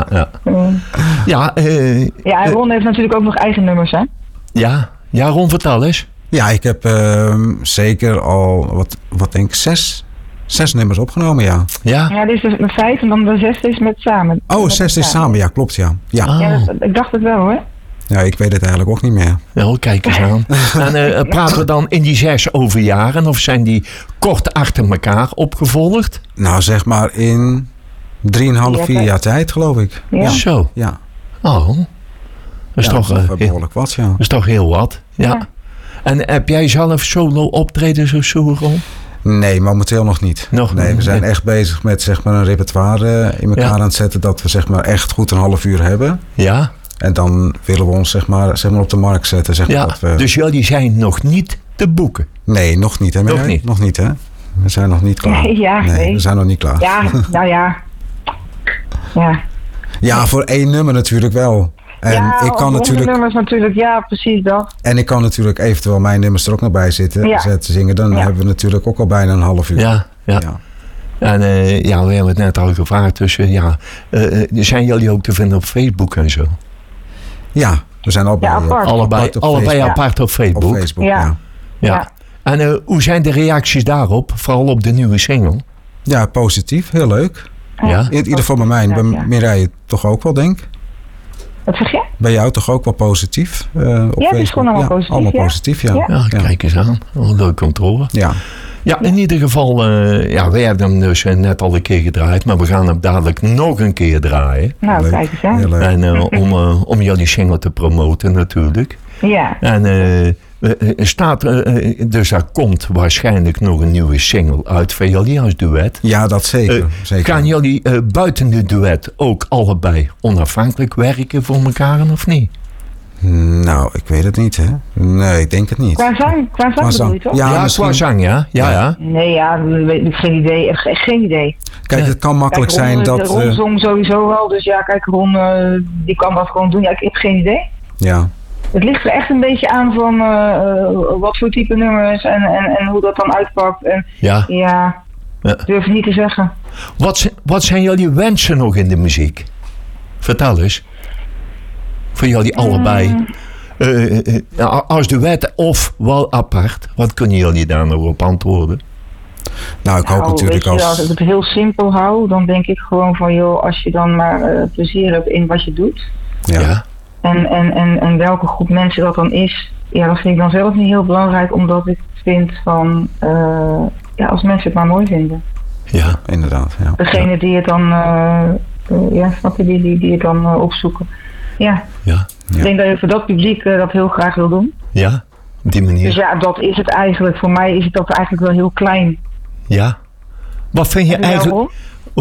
En Ron heeft natuurlijk ook nog eigen nummers, hè? Ja, Ron, vertel eens. Ja, ik heb zeker al, wat denk ik, 6 nummers opgenomen, ja. Ja, dit is dus met 5 en dan de 6e is met samen. Oh, 6 is samen, ja, klopt, ja. Ik dacht het wel, hoor. Ja, ik weet het eigenlijk ook niet meer. Ja, kijk eens aan. En praten we dan in die 6 over jaren? Of zijn die kort achter elkaar opgevolgd? Nou, zeg maar in 3,5, 4 jaar tijd, geloof ik. Ja. Zo? Ja. Oh. Dat is toch behoorlijk wat, ja. Dat is toch heel wat, ja. En heb jij zelf solo optredens of zo, Ron? Nee, momenteel nog niet. We zijn echt bezig met zeg maar, een repertoire in elkaar aan het zetten. Dat we zeg maar, echt goed een half uur hebben. Ja. En dan willen we ons zeg maar, op de markt zetten. Zeg maar, dat we... Dus jullie zijn nog niet te boeken? Nee, nog niet. Hè, nog niet, hè? We zijn nog niet klaar. Nee, we zijn nog niet klaar. Ja, nou ja. Ja, voor 1 nummer natuurlijk wel. En ik kan natuurlijk nummers natuurlijk, ja, precies dat. En ik kan natuurlijk eventueel mijn nummers er ook nog bij zetten zingen. Dan hebben we natuurlijk ook al bijna een half uur. Ja. En we hebben het net al gevraagd. Dus zijn jullie ook te vinden op Facebook en zo? Ja, we zijn allebei apart op Facebook. Ja. En hoe zijn de reacties daarop? Vooral op de nieuwe single? Ja, positief. Heel leuk. Ja. In ieder geval bij mij. Bij Mireille toch ook wel, denk ik. Wat zeg je? Bij jou toch ook wel positief? Op het is gewoon allemaal positief. Allemaal positief, ja. Kijk eens aan. Leuk om te horen. Ja, in ieder geval, wij hebben hem dus net al een keer gedraaid, maar we gaan hem dadelijk nog een keer draaien. Nou, leuk. Kijk eens aan. En om jullie single te promoten natuurlijk. Ja. En dus er komt waarschijnlijk nog een nieuwe single uit van jullie als duet. Ja, dat zeker. Gaan jullie buiten de duet ook allebei onafhankelijk werken voor elkaar of niet? Nou, ik weet het niet, hè. Nee, ik denk het niet. Qua zang bedoel je toch? Ja, qua zang, ja. Nee, ik heb geen idee. Echt geen idee. Kijk, het kan makkelijk zijn dat... Ron zong sowieso wel, dus ja, kijk, Ron, die kan dat gewoon doen. Ja, ik heb geen idee. Ja. Het ligt er echt een beetje aan van wat voor type nummers en hoe dat dan uitpakt. En, Durf ik niet te zeggen. Wat zijn jullie wensen nog in de muziek? Vertel eens. Voor jullie allebei. Als duet of wel apart. Wat kunnen jullie daar nog op antwoorden? Nou, ik hoop natuurlijk als ik het heel simpel hou, dan denk ik gewoon van joh, als je dan maar plezier hebt in wat je doet. Ja. En welke groep mensen dat dan is, ja, dat vind ik dan zelf niet heel belangrijk, omdat ik vind van als mensen het maar mooi vinden. Ja, inderdaad. Ja. Degene die het dan snap je, die het dan opzoeken. Ja. Ik denk dat je voor dat publiek dat heel graag wil doen. Ja, op die manier. Dus ja, dat is het eigenlijk. Voor mij is het dat eigenlijk wel heel klein. Ja. Wat vind je eigenlijk...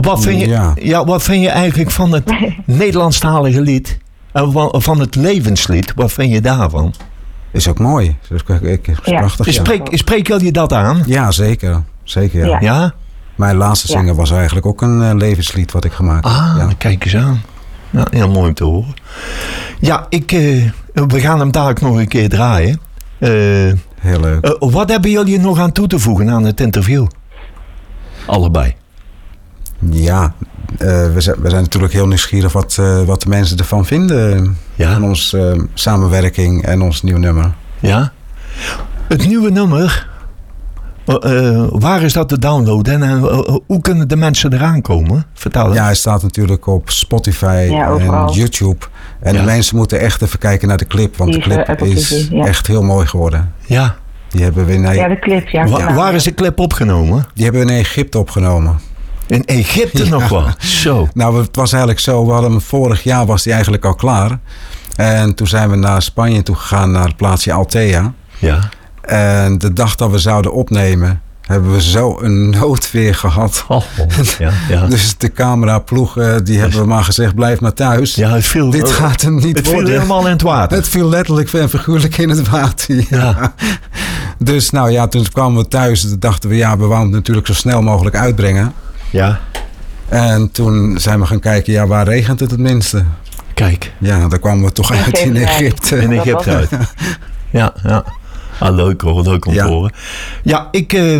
Wat vind je eigenlijk van het Nederlandstalige lied? Van het levenslied? Wat vind je daarvan? Is ook mooi. Prachtig. Spreken jullie dat aan? Ja, zeker. Zeker, ja. Mijn laatste zinger was eigenlijk ook een levenslied wat ik gemaakt heb. Kijk eens aan. Ja, heel mooi om te horen. Ja, we gaan hem dadelijk nog een keer draaien. Heel leuk. Wat hebben jullie nog aan toe te voegen aan het interview? Allebei. Ja, we zijn natuurlijk heel nieuwsgierig wat de mensen ervan vinden. Van onze samenwerking en ons nieuwe nummer. Ja. Het nieuwe nummer, waar is dat te downloaden en hoe kunnen de mensen eraan komen? Vertel. Ja, hij staat natuurlijk op Spotify en YouTube. En de mensen moeten echt even kijken naar de clip, want de clip is echt heel mooi geworden. Ja. Die hebben we de clip, Waar is de clip opgenomen? Die hebben we in Egypte opgenomen. In Egypte nog wel? Zo. Nou, het was eigenlijk zo, we hadden hem vorig jaar was die eigenlijk al klaar. En toen zijn we naar Spanje toe gegaan, naar het plaatsje Altea. Ja. En de dag dat we zouden opnemen, hebben we zo een noodweer gehad. Dus de cameraploeg, die hebben we maar gezegd, blijf maar thuis. Ja, dit gaat hem niet worden. Het viel helemaal in het water. Het viel letterlijk en figuurlijk in het water. Ja. Dus nou ja, toen kwamen we thuis. Toen dachten we, we wouden het natuurlijk zo snel mogelijk uitbrengen. Ja. En toen zijn we gaan kijken, waar regent het minste? Kijk. Ja, daar kwamen we toch uit in Egypte. In Egypte uit. Ja. Leuk hoor, leuk om te horen. Ja,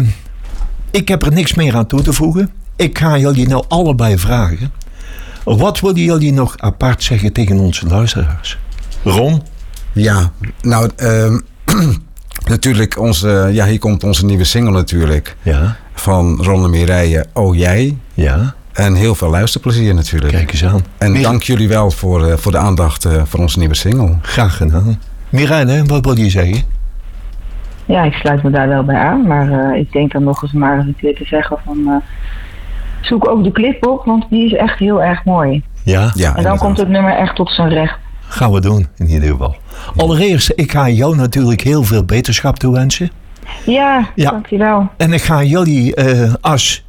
ik heb er niks meer aan toe te voegen. Ik ga jullie nou allebei vragen. Wat willen jullie nog apart zeggen tegen onze luisteraars? Ron? Ja, nou, natuurlijk hier komt onze nieuwe single natuurlijk. Ja. Van Ron en Mireille, Oh Jij. Ja. En heel veel luisterplezier natuurlijk. Kijk eens aan. En dank jullie wel voor de aandacht voor onze nieuwe single. Graag gedaan. Mireille, wat wil je zeggen? Ja, ik sluit me daar wel bij aan. Maar ik denk dan nog eens maar een keer te zeggen van... zoek ook de clip op, want die is echt heel erg mooi. Ja. En dan inderdaad. komt het nummer echt tot zijn recht. Gaan we doen, in ieder geval. Allereerst, ik ga jou natuurlijk heel veel beterschap toewensen. Ja, dankjewel. En ik ga jullie als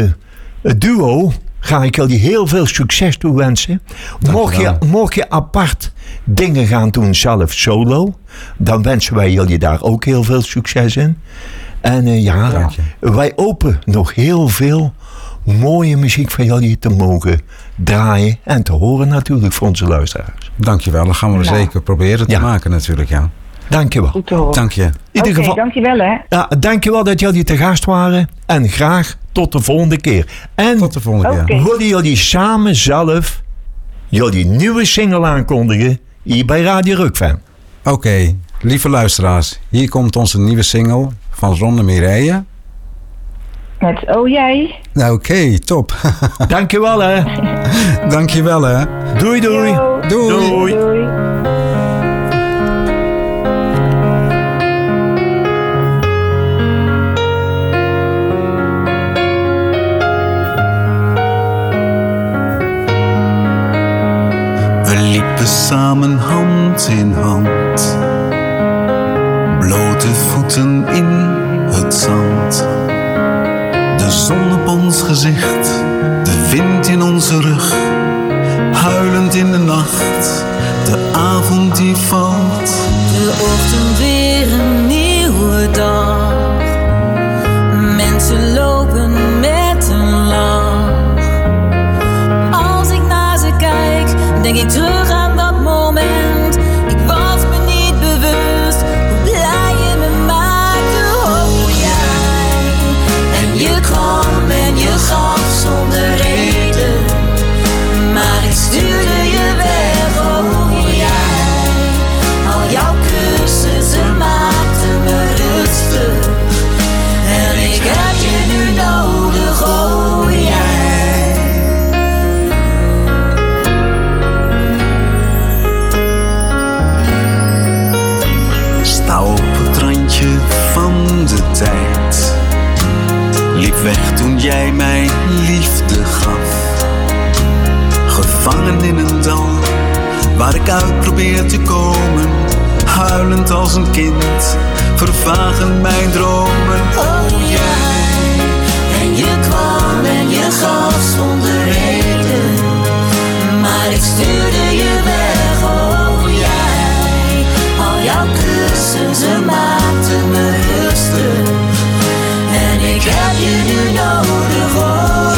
duo... ga ik jullie heel veel succes toewensen. Mocht je apart dingen gaan doen zelf solo... dan wensen wij jullie daar ook heel veel succes in. En wij hopen nog heel veel mooie muziek van jullie te mogen draaien... en te horen natuurlijk voor onze luisteraars. Dankjewel, dat gaan we zeker proberen te maken natuurlijk, Dankjewel. Goed te horen. Dank je. In ieder geval, dankjewel hè. Ja, dankjewel dat jullie te gast waren. En graag tot de volgende keer. En tot de volgende keer. Willen jullie samen zelf jullie nieuwe single aankondigen hier bij Radio Rukfan? Oké, lieve luisteraars. Hier komt onze nieuwe single van Ron en Mireille. Met Oh Jij. Nou, oké, top. Dankjewel hè. Dankjewel hè. Doei doei. Yo. Doei. Doei. We liepen samen hand in hand, blote voeten in het zand. De zon op ons gezicht, de wind in onze rug, huilend in de nacht, de avond die valt. De ochtend weer een nieuwe dag, mensen lopen met een lach. Als ik naar ze kijk, denk ik terug aan dat moment. Ik was me niet bewust hoe blij je me maakte. Oh jij, en je kwam en Op weg toen jij mij liefde gaf, gevangen in een dal waar ik uit probeer te komen, huilend als een kind, vervagen mijn dromen. Oh jij, en je kwam en je gaf zonder reden, maar ik stuurde je weg. Oh jij, al jouw kussen, ze maakten me rustig, en ik heb je nu nodig. Oh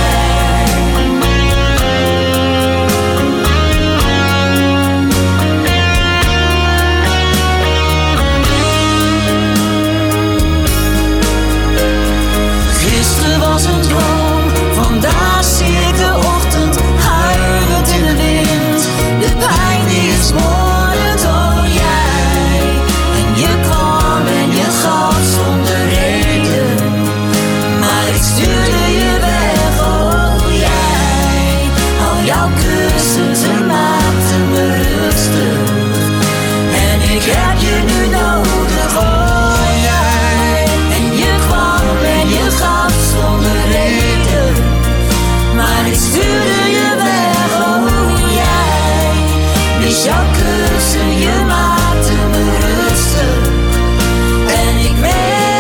was een droom, vandaag zie ik de ochtend huilend in de wind. De pijn is moordend, oh jij. En je kwam en je gaf zonder reden, maar ik stuurde je weg, oh jij. Al jouw kussen, ze maakten me rustig, en ik heb je nu nodig, oh jij. En je kwam en je gaf zonder reden, maar ik stuurde je weg, oh jij. Mis jouw kussen, je maakte me rustig, en ik wil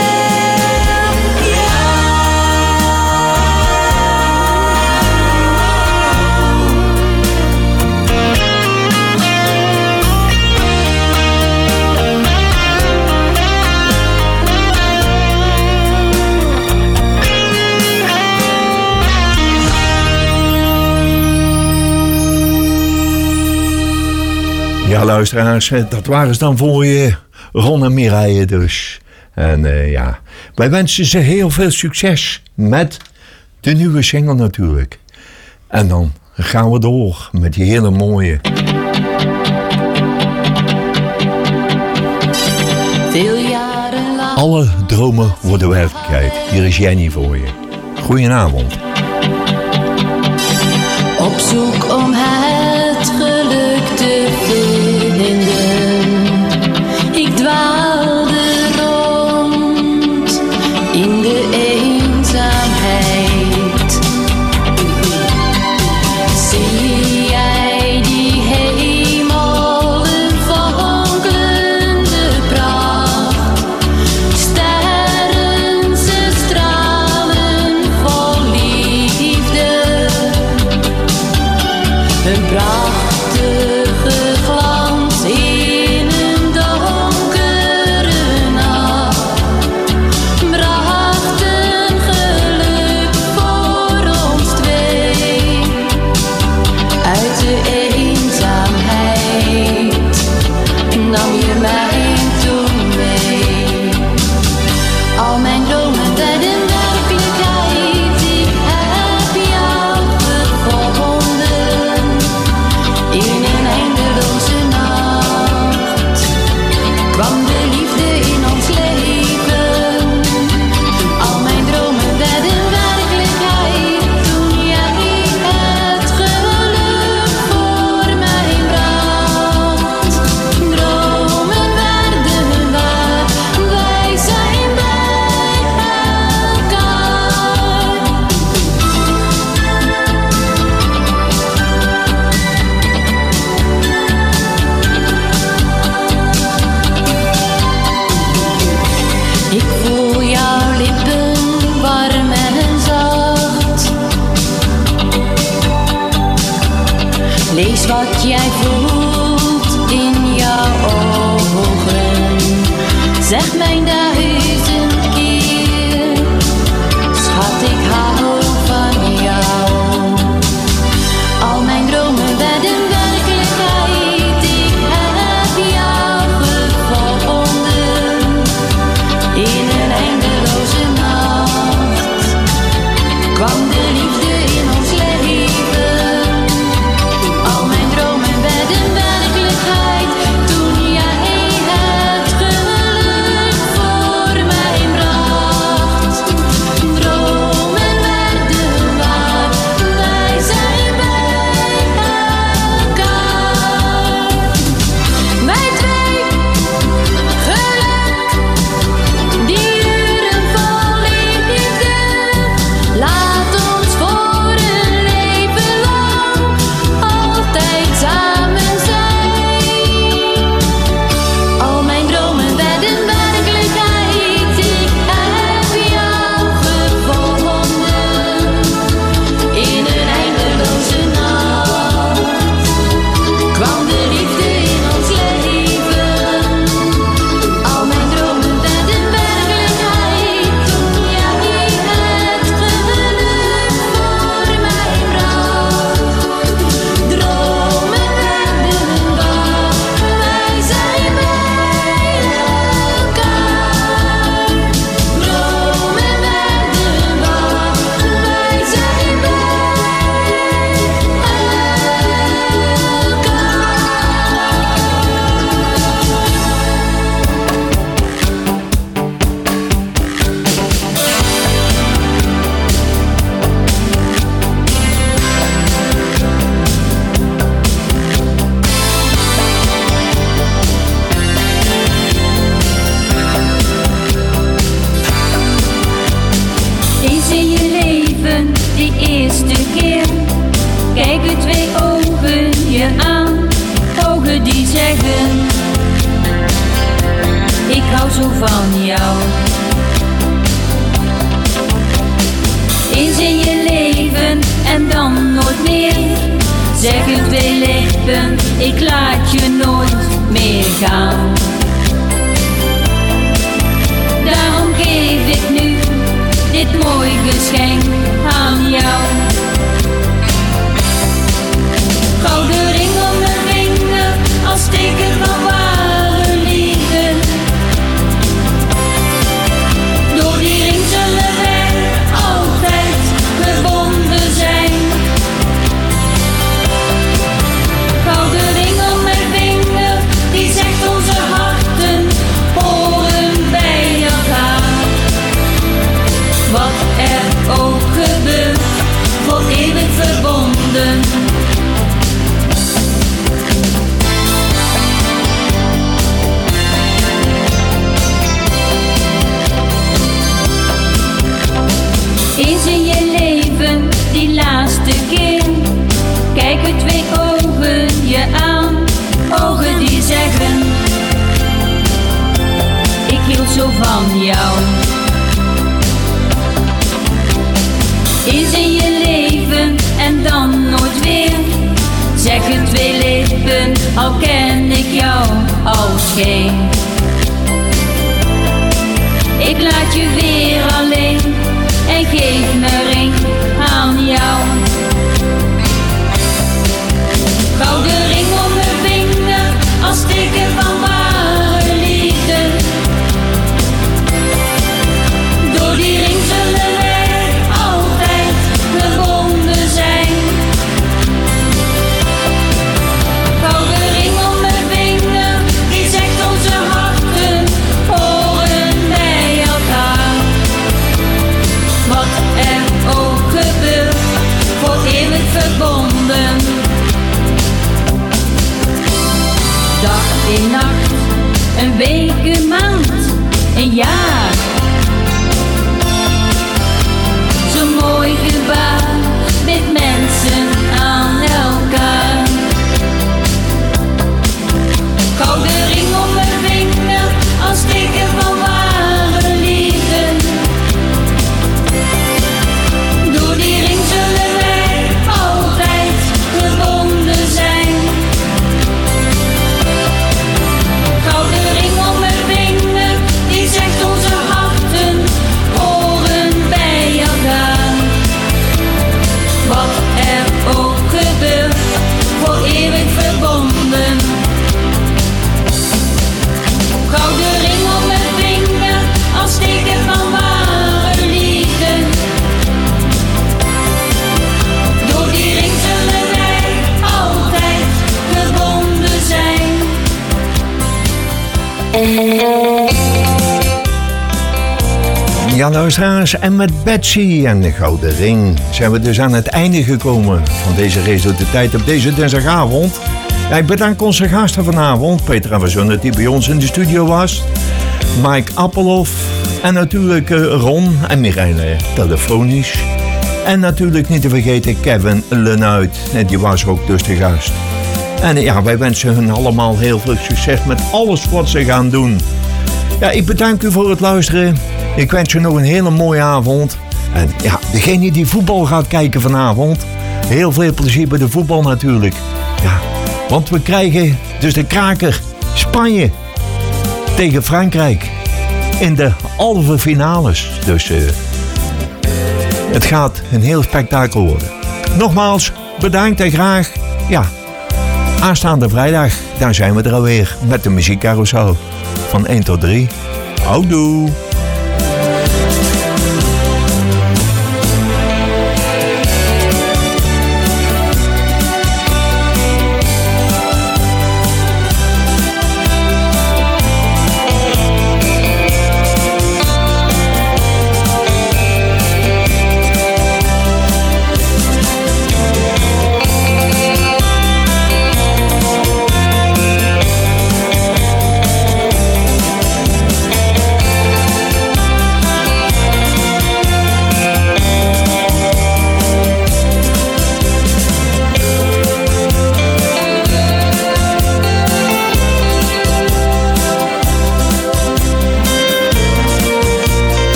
Ja, luisteraars, dat waren ze dan voor je, Ron en Mireille dus. En ja, wij wensen ze heel veel succes met de nieuwe single natuurlijk. En dan gaan we door met die hele mooie. veel jaren lang. Alle dromen worden werkelijkheid. Hier is Jenny voor je. Goedenavond. Op zoek om het geluk te vinden, ik dwaalde rond in de eenzaamheid. Zie jij die hemel, een fonkelende pracht, sterren, ze stralen vol liefde. Een prachtige glans in een donkere nacht bracht een geluk voor ons twee. Uit de eenzaamheid nam je mij toen mee. Al mijn dromen werden werkelijkheid, ik heb jou gevonden in een eindeloze nacht. Kwam de liefde in ons leven, al mijn dromen werden werkelijkheid toen jij het geluk voor mij bracht. Dromen werden waar, wij zijn bij elkaar. Ik voel jouw lippen warm en zacht. Lees wat jij voelt in jouw ogen. Zeg mij 1000 keer, schat, ik hou van jou. Al mijn dromen werden werkelijkheid, ik heb jou gevonden in een eindeloze nacht. Kwam de liefde in ons leven, al mijn dromen werden werkelijkheid toen jij het geluk voor die eerste keer kijken twee ogen je aan. Ogen die zeggen, ik hou zo van jou. Eens in je leven en dan nooit meer. Zeggen twee lippen, ik laat je nooit meer gaan. Daarom geef ik nu dit mooie geschenk aan jou. Gouden ring om mijn vinger, als teken van ware liefde. Door die ring zullen wij altijd verbonden zijn. Gouden ring om mijn vinger, die zegt onze harten horen bij elkaar. Wat er ook gebeurt, voor eeuwig verbonden. Eens in je leven, die laatste keer, kijken twee ogen je aan. Ogen die zeggen, ik hield zo van jou. Eens in je leven en dan nooit weer, zeggen twee lippen, al ken ik jou als geen. Ik laat je weer alleen en geef mijn ring aan jou. Gouden ring om mijn vinger, als teken van ware liefde. Door die ring zullen wij altijd verbonden zijn. Gouden ring om mijn vinger, die zegt onze harten horen bij elkaar. Wat er ook gebeurt, voor eeuwig verbonden. Dag en nacht, een week, een maand, een jaar. Zo'n mooi gebaar met mensen aan elkaar. Gouden ring om mijn vinger, als teken van ware liefde. Door die ring zullen wij altijd verbonden zijn. Gouden ring om mijn vinger, die zegt onze harten horen bij elkaar. Wat er ook gebeurt, voor eeuwig verbonden. Gouden ring om mijn vinger, als teken van ware liefde. Door die ring zullen wij altijd verbonden zijn. Ja, luisteraars, en met Betsy en de Gouden Ring zijn we dus aan het einde gekomen van deze race door de tijd op deze dinsdagavond. Ja, ik bedank onze gasten vanavond, Petra van Zonne die bij ons in de studio was, Mike Appelhoff en natuurlijk Ron en Mireille telefonisch. En natuurlijk niet te vergeten Kevin Lenuit, die was ook dus de gast. En ja, wij wensen hun allemaal heel veel succes met alles wat ze gaan doen. Ja, ik bedank u voor het luisteren. Ik wens u nog een hele mooie avond. En ja, degene die voetbal gaat kijken vanavond, heel veel plezier bij de voetbal natuurlijk. Ja, want we krijgen dus de kraker Spanje tegen Frankrijk in de halve finales. Dus het gaat een heel spektakel worden. Nogmaals, bedankt en graag. Ja, aanstaande vrijdag, dan zijn we er alweer met de muziekcarousel van 1 tot 3. Houdoe!